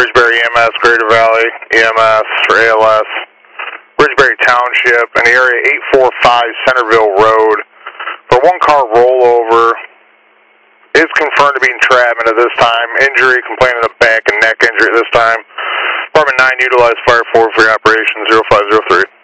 Ridgeberry EMS, Greater Valley EMS for ALS, Ridgeberry Township, and the area 845 Centerville Road for one car rollover. Is confirmed to be entrapment at this time. Injury, complaining of back and neck injury at this time. Department 9 utilized fire forward for your operation 0503.